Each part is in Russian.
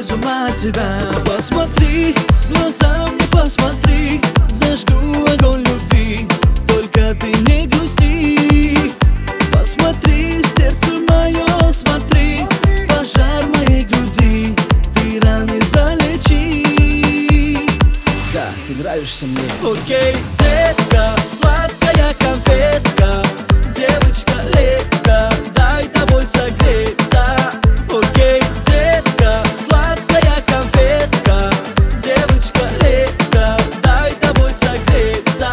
без ума от тебя. Посмотри, в глаза мне посмотри, зажгу огонь любви, только ты не грусти. Посмотри в сердце мое, смотри, пожар в моей груди, ты раны залечи. Да, ты нравишься мне. Окей, детка, сладкая конфетка, девочка лето, дай тобой согреться. Окей, детка, сладкая конфетка, девочка лето, дай тобой согреться.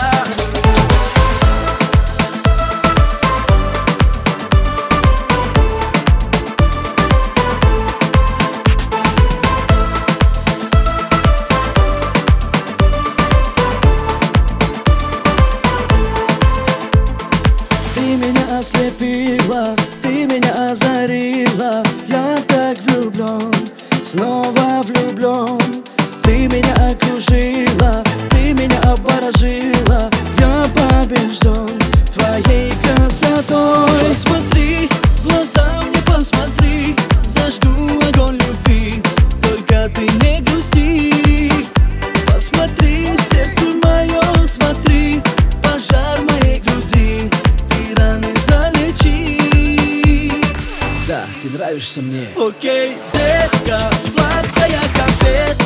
Ты меня ослепила, ты меня озарила, я так влюблен, снова влюблен. Ты меня окружила, ты меня обворожила, я побежден твоей красотой. Посмотри, в глаза мне посмотри, зажгу огонь любви, только ты не грусти. Посмотри в сердце мое, смотри, пожар в моей груди, ты раны залечи. Да, ты нравишься мне. Окей, детка, сладкая конфетка,